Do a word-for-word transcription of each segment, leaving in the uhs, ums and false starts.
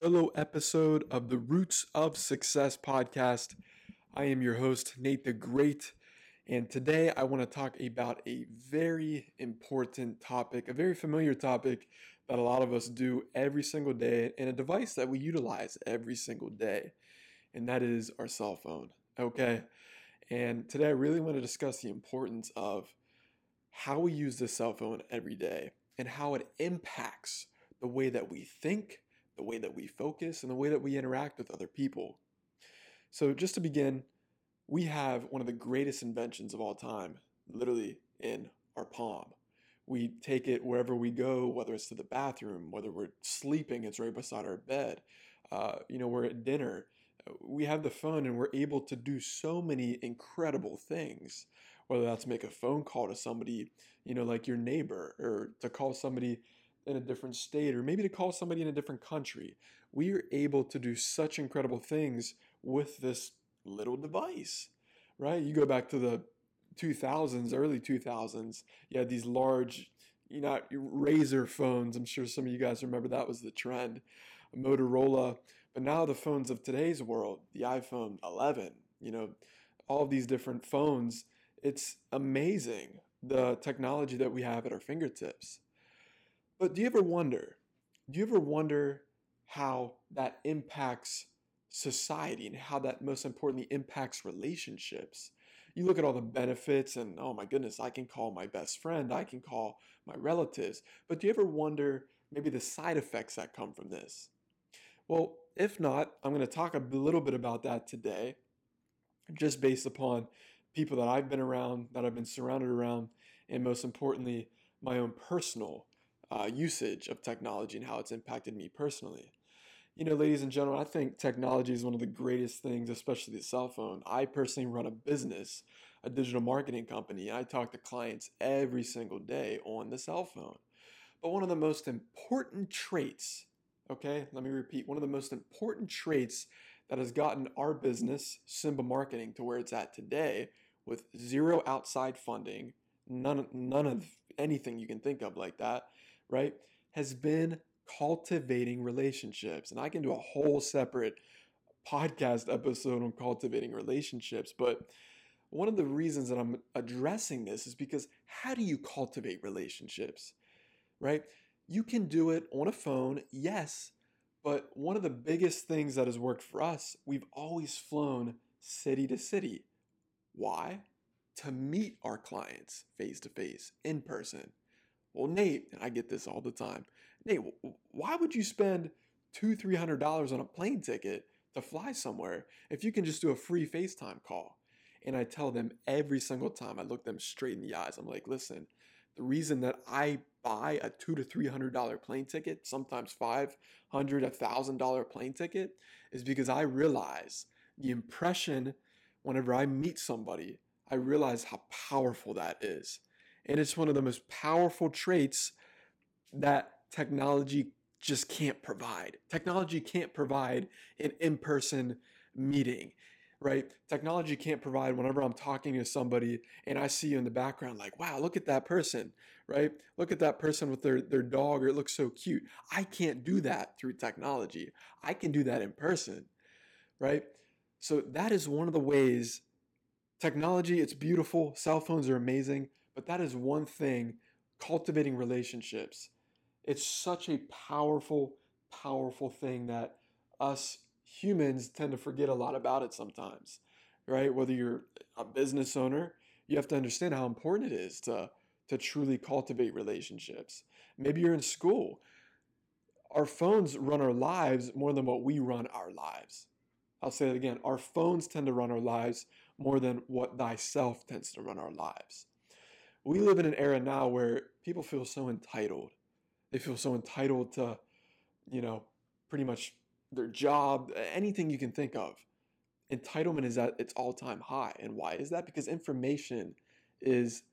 Solo episode of the Roots of Success podcast. I am your host, Nate the Great, and today I want to talk about a very important topic, a very familiar topic that a lot of us do every single day, and a device that we utilize every single day, and that is our cell phone. Okay, and today I really want to discuss the importance of how we use the cell phone every day and how it impacts the way that we think, the way that we focus, and the way that we interact with other people. So, just to begin, we have one of the greatest inventions of all time, literally in our palm. We take it wherever we go, whether it's to the bathroom, whether we're sleeping, it's right beside our bed. Uh, you know, we're at dinner. We have the phone and we're able to do so many incredible things, whether that's make a phone call to somebody, you know, like your neighbor, or to call somebody in a different state, or maybe to call somebody in a different country. We are able to do such incredible things with this little device, right? You go back to the two thousands, early two thousands, you had these large, you know, razor phones. I'm sure some of you guys remember that was the trend, Motorola. But now the phones of today's world, the iPhone eleven, you know, all of these different phones, it's amazing the technology that we have at our fingertips. But do you ever wonder, do you ever wonder how that impacts society and how that most importantly impacts relationships? You look at all the benefits and oh my goodness, I can call my best friend, I can call my relatives. But do you ever wonder maybe the side effects that come from this? Well, if not, I'm going to talk a little bit about that today, just based upon people that I've been around, that I've been surrounded around, and most importantly, my own personal uh, usage of technology and how it's impacted me personally. You know, ladies and gentlemen, I think technology is one of the greatest things, especially the cell phone. I personally run a business, a digital marketing company, and I talk to clients every single day on the cell phone. But one of the most important traits, okay, let me repeat, one of the most important traits that has gotten our business, Simba Marketing, to where it's at today with zero outside funding, none, none of anything you can think of like that, right, has been cultivating relationships. And I can do a whole separate podcast episode on cultivating relationships. But one of the reasons that I'm addressing this is because how do you cultivate relationships, right? You can do it on a phone, yes, but one of the biggest things that has worked for us, we've always flown city to city. Why? To meet our clients face to face, in person. Well, Nate, and I get this all the time. Nate, why would you spend two, three hundred dollars on a plane ticket to fly somewhere if you can just do a free FaceTime call? And I tell them every single time, I look them straight in the eyes. I'm like, listen, the reason that I buy a two to three hundred dollar plane ticket, sometimes five hundred, a thousand dollar plane ticket, is because I realize the impression whenever I meet somebody, I realize how powerful that is. And it's one of the most powerful traits that technology just can't provide. Technology can't provide an in-person meeting, right? Technology can't provide whenever I'm talking to somebody and I see you in the background, like, wow, look at that person, right? Look at that person with their, their dog, or it looks so cute. I can't do that through technology. I can do that in person, right? So that is one of the ways technology, it's beautiful. Cell phones are amazing, but that is one thing, cultivating relationships. It's such a powerful, powerful thing that us humans tend to forget a lot about it sometimes, right? Whether you're a business owner, you have to understand how important it is to, to truly cultivate relationships. Maybe you're in school. Our phones run our lives more than what we run our lives. I'll say it again. Our phones tend to run our lives more than what thyself tends to run our lives. We live in an era now where people feel so entitled. They feel so entitled to, you know, pretty much their job, anything you can think of. Entitlement is at its all-time high. And why is that? Because information is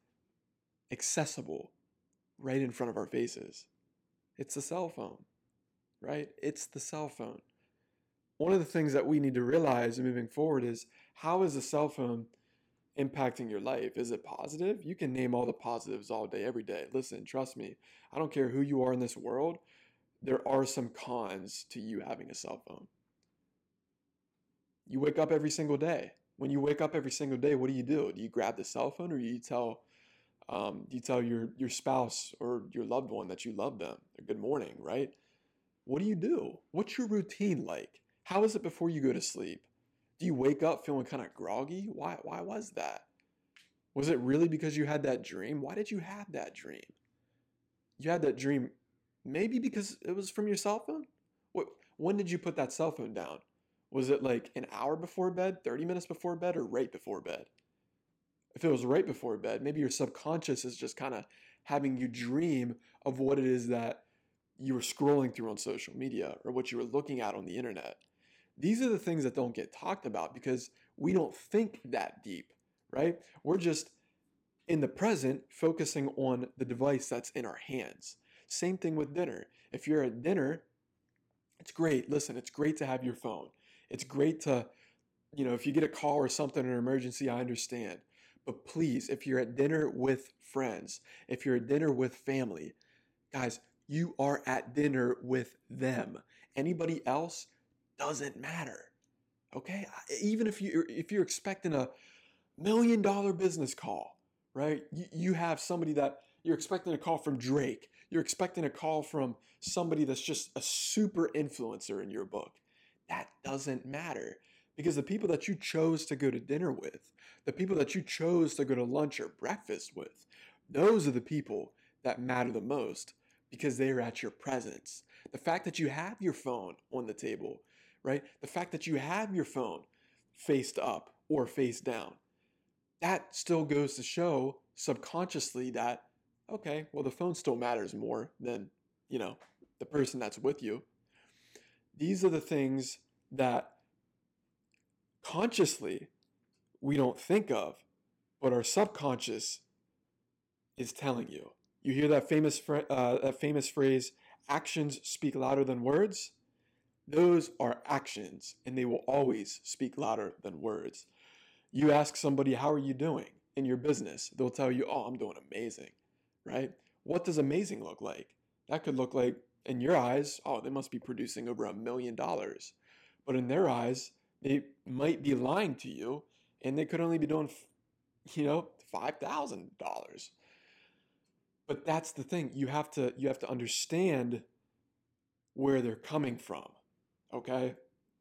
accessible right in front of our faces. It's the cell phone, right? It's the cell phone. One of the things that we need to realize moving forward is, how is a cell phone impacting your life? Is it positive? You can name all the positives all day, every day. Listen, trust me, I don't care who you are in this world. there are some cons to you having a cell phone. You wake up every single day. When you wake up every single day, what do you do? Do you grab the cell phone, or do you tell um, do you tell your your spouse or your loved one that you love them? Or good morning, right? What do you do? What's your routine like? How is it before you go to sleep? Do you wake up feeling kind of groggy? Why why was that? Was it really because you had that dream? Why did you have that dream? You had that dream maybe because it was from your cell phone? What when did you put that cell phone down? Was it like an hour before bed, thirty minutes before bed, or right before bed? If it was right before bed, maybe your subconscious is just kind of having you dream of what it is that you were scrolling through on social media or what you were looking at on the internet. These are the things that don't get talked about because we don't think that deep, right? We're just in the present focusing on the device that's in our hands. Same thing with dinner. If you're at dinner, it's great. Listen, it's great to have your phone. It's great to, you know, if you get a call or something, an emergency, I understand. But please, if you're at dinner with friends, if you're at dinner with family, guys, you are at dinner with them. Anybody else doesn't matter. Okay? Even if you if you're expecting a million dollar business call, right? You, you have somebody that you're expecting a call from Drake. You're expecting a call from somebody that's just a super influencer in your book. That doesn't matter because the people that you chose to go to dinner with, the people that you chose to go to lunch or breakfast with, those are the people that matter the most because they are at your presence. The fact that you have your phone on the table, right? The fact that you have your phone faced up or face down, that still goes to show subconsciously that, okay, well, the phone still matters more than, you know, the person that's with you. These are the things that consciously we don't think of, but our subconscious is telling you. You hear that famous uh, that famous phrase, actions speak louder than words? Those are actions, and they will always speak louder than words. You ask somebody, how are you doing in your business? They'll tell you, oh, I'm doing amazing, right? What does amazing look like? That could look like, in your eyes, oh, they must be producing over a million dollars. But in their eyes, they might be lying to you, and they could only be doing, you know, five thousand dollars. But that's the thing. You have to you have to understand where they're coming from. Okay?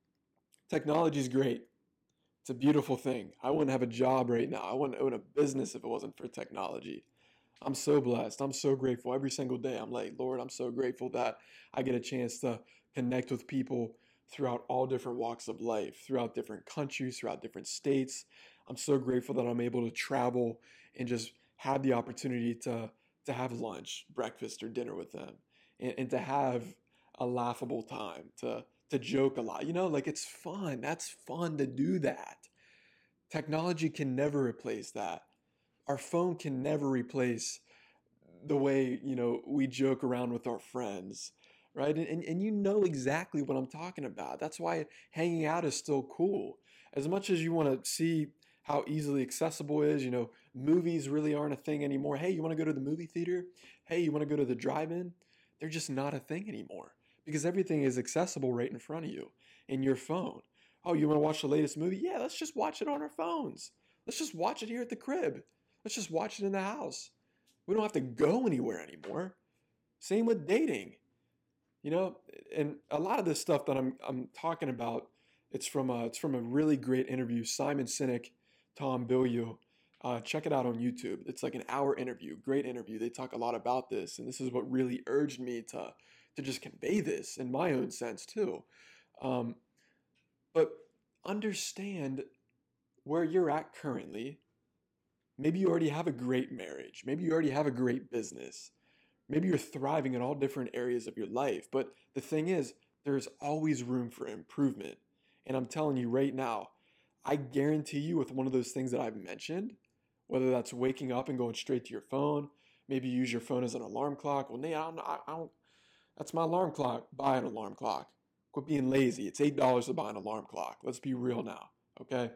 Technology is great. It's a beautiful thing. I wouldn't have a job right now. I wouldn't own a business if it wasn't for technology. I'm so blessed. I'm so grateful every single day. I'm like, Lord, I'm so grateful that I get a chance to connect with people throughout all different walks of life, throughout different countries, throughout different states. I'm so grateful that I'm able to travel and just have the opportunity to to have lunch, breakfast, or dinner with them, and, and to have a laughable time, to to joke a lot. You know, like it's fun. That's fun to do that. Technology can never replace that. Our phone can never replace the way, you know, we joke around with our friends, right? And, and, and you know exactly what I'm talking about. That's why hanging out is still cool. As much as you want to see how easily accessible it is, you know, movies really aren't a thing anymore. Hey, you want to go to the movie theater? Hey, you want to go to the drive-in? They're just not a thing anymore because everything is accessible right in front of you in your phone. Oh, you want to watch the latest movie? Yeah, let's just watch it on our phones. Let's just watch it here at the crib. Let's just watch it in the house. We don't have to go anywhere anymore. Same with dating. You know, and a lot of this stuff that I'm I'm talking about, it's from a, it's from a really great interview. Simon Sinek, Tom Bilyeu. Uh, check it out on YouTube. It's like an hour interview, great interview. They talk a lot about this, and this is what really urged me to to just convey this in my own sense too. Um, but understand where you're at currently. Maybe you already have a great marriage. Maybe you already have a great business. Maybe you're thriving in all different areas of your life. But the thing is, there's always room for improvement. And I'm telling you right now, I guarantee you with one of those things that I've mentioned, whether that's waking up and going straight to your phone, maybe you use your phone as an alarm clock. Well, Nate, I don't, I don't, that's my alarm clock. Buy an alarm clock. Quit being lazy. It's eight dollars to buy an alarm clock. Let's be real now, okay?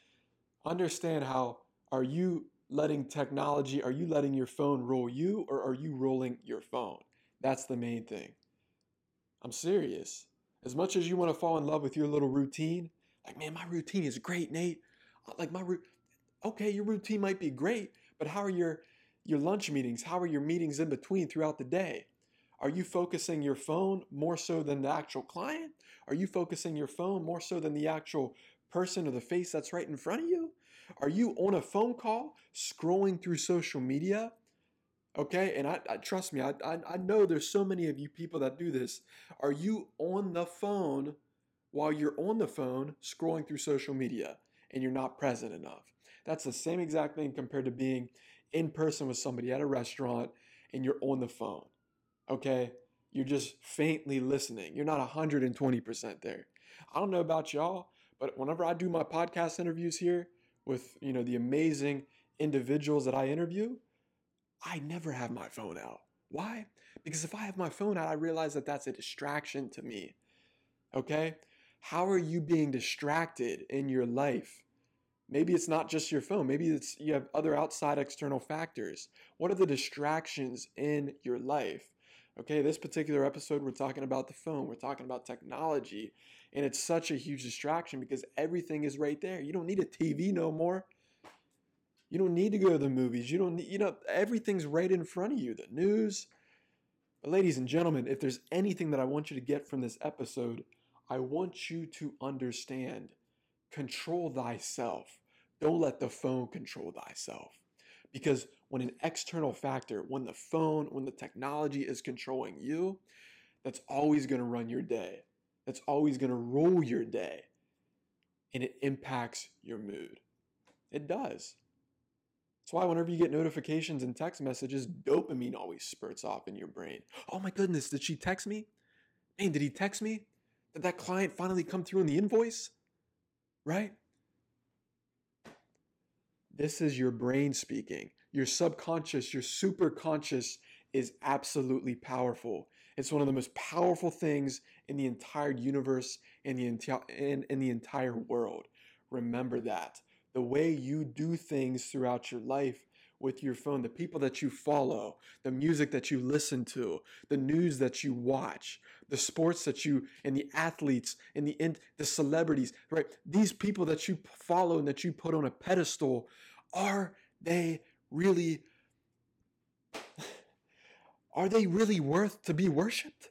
Understand how are you letting technology, are you letting your phone roll you or are you rolling your phone? That's the main thing. I'm serious. As much as you want to fall in love with your little routine, like, man, my routine is great, Nate. Uh, Like my routine, okay, your routine might be great, but how are your your lunch meetings? How are your meetings in between throughout the day? Are you focusing your phone more so than the actual client? Are you focusing your phone more so than the actual person or the face that's right in front of you? Are you on a phone call scrolling through social media? Okay, and I, I trust me, I, I I know there's so many of you people that do this. Are you on the phone while you're on the phone scrolling through social media and you're not present enough? That's the same exact thing compared to being in person with somebody at a restaurant and you're on the phone. Okay? You're just faintly listening. You're not one hundred twenty percent there. I don't know about y'all, but whenever I do my podcast interviews here with, you know, the amazing individuals that I interview, I never have my phone out. Why? Because if I have my phone out, I realize that that's a distraction to me. Okay? How are you being distracted in your life? Maybe it's not just your phone. Maybe it's you have other outside external factors. What are the distractions in your life? Okay, this particular episode, we're talking about the phone. We're talking about technology. And it's such a huge distraction because everything is right there. You don't need a T V no more. You don't need to go to the movies. You don't need, you know, everything's right in front of you. The news. But ladies and gentlemen, if there's anything that I want you to get from this episode, I want you to understand, control thyself. Don't let the phone control thyself. Because when an external factor, when the phone, when the technology is controlling you, that's always going to run your day. That's always going to rule your day. And it impacts your mood. It does. That's why whenever you get notifications and text messages, dopamine always spurts off in your brain. Oh my goodness, did she text me? Man, did he text me? Did that client finally come through in the invoice? Right? This is your brain speaking. Your subconscious, your superconscious is absolutely powerful. It's one of the most powerful things in the entire universe, in the, enti- in, in the entire world. Remember that. The way you do things throughout your life with your phone, the people that you follow, the music that you listen to, the news that you watch, the sports that you, and the athletes, and the, in, the celebrities, right? These people that you follow and that you put on a pedestal, are they really, are they really worth to be worshipped?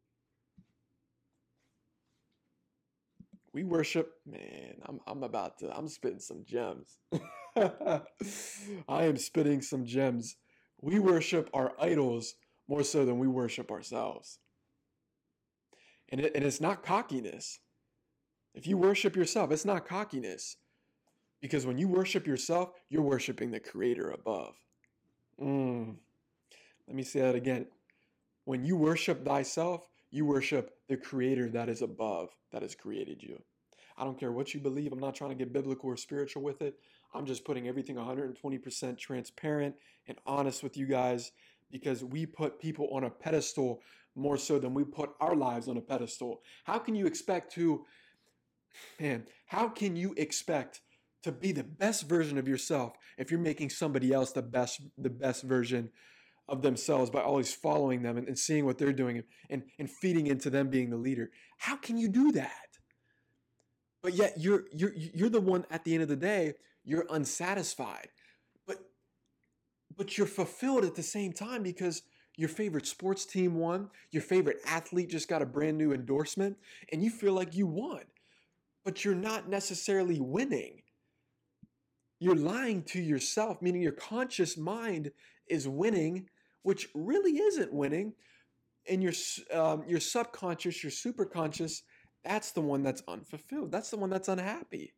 We worship, man, I'm, I'm about to, I'm spitting some gems. I am spitting some gems. We worship our idols more so than we worship ourselves. And, it, and it's not cockiness. If you worship yourself, it's not cockiness. Because when you worship yourself, you're worshiping the creator above. Mm. Let me say that again. When you worship thyself, you worship the creator that is above, that has created you. I don't care what you believe. I'm not trying to get biblical or spiritual with it. I'm just putting everything one hundred twenty percent transparent and honest with you guys because we put people on a pedestal more so than we put our lives on a pedestal. How can you expect to, man, how can you expect to be the best version of yourself if you're making somebody else the best, the best version of themselves by always following them and, and seeing what they're doing and, and feeding into them being the leader? How can you do that? But yet you're you're you're the one at the end of the day, you're unsatisfied. But but you're fulfilled at the same time because your favorite sports team won, your favorite athlete just got a brand new endorsement, and you feel like you won. But you're not necessarily winning. You're lying to yourself, meaning your conscious mind is winning, which really isn't winning. And your um, your subconscious, your superconscious, that's the one that's unfulfilled. That's the one that's unhappy.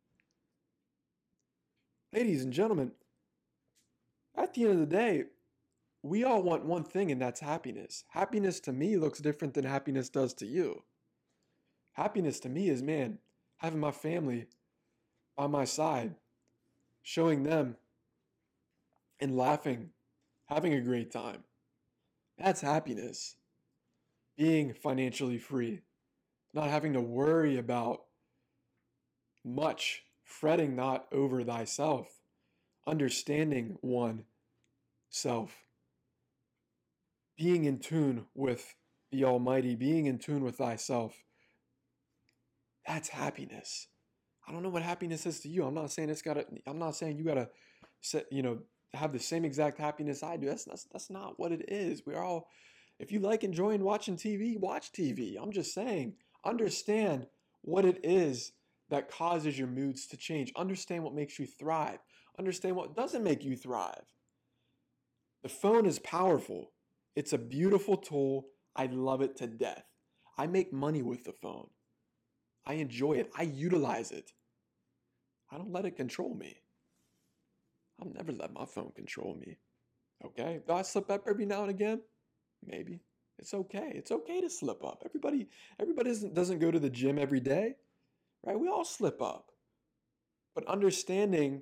Ladies and gentlemen, at the end of the day, we all want one thing, and that's happiness. Happiness to me looks different than happiness does to you. Happiness to me is, man, having my family by my side, showing them and laughing, having a great time. That's happiness. Being financially free, not having to worry about much, fretting not over thyself, understanding one self, being in tune with the Almighty, being in tune with thyself. That's happiness. I don't know what happiness is to you. I'm not saying it's gotta, I'm not saying you gotta set, you know, have the same exact happiness I do. That's, that's, that's not what it is. We're all, if you like enjoying watching T V, watch T V. I'm just saying, understand what it is that causes your moods to change. Understand what makes you thrive. Understand what doesn't make you thrive. The phone is powerful. It's a beautiful tool. I love it to death. I make money with the phone. I enjoy it. I utilize it. I don't let it control me. I'll never let my phone control me. Okay? Do I slip up every now and again? Maybe. It's okay. It's okay to slip up. Everybody, everybody doesn't, doesn't go to the gym every day, right? We all slip up. But understanding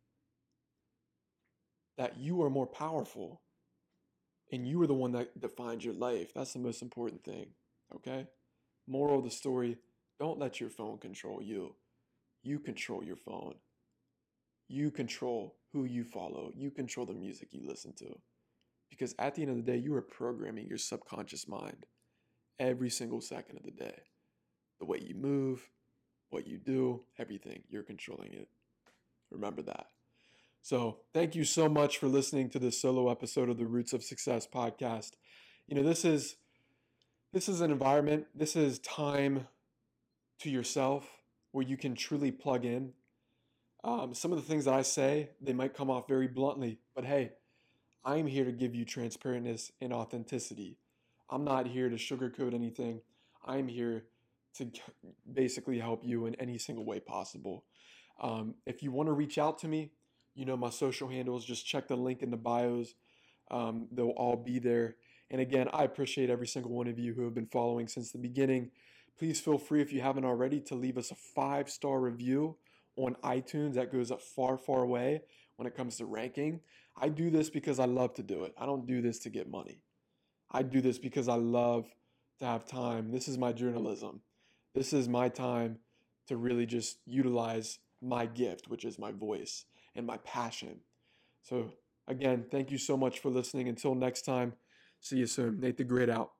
that you are more powerful and you are the one that defines your life, that's the most important thing. Okay? Moral of the story, don't let your phone control you. You control your phone. You control who you follow. You control the music you listen to. Because at the end of the day, you are programming your subconscious mind every single second of the day. The way you move, what you do, everything, you're controlling it. Remember that. So thank you so much for listening to this solo episode of the Roots of Success podcast. You know, this is this is an environment, this is time to yourself where you can truly plug in. Um, some of the things that I say, they might come off very bluntly, but hey, I'm here to give you transparentness and authenticity. I'm not here to sugarcoat anything. I'm here to basically help you in any single way possible. Um, if you want to reach out to me, you know my social handles, just check the link in the bios. Um, they'll all be there. And again, I appreciate every single one of you who have been following since the beginning. Please feel free, if you haven't already, to leave us a five-star review on iTunes. That goes up far, far away when it comes to ranking. I do this because I love to do it. I don't do this to get money. I do this because I love to have time. This is my journalism. This is my time to really just utilize my gift, which is my voice and my passion. So again, thank you so much for listening. Until next time, see you soon. Nate the Great out.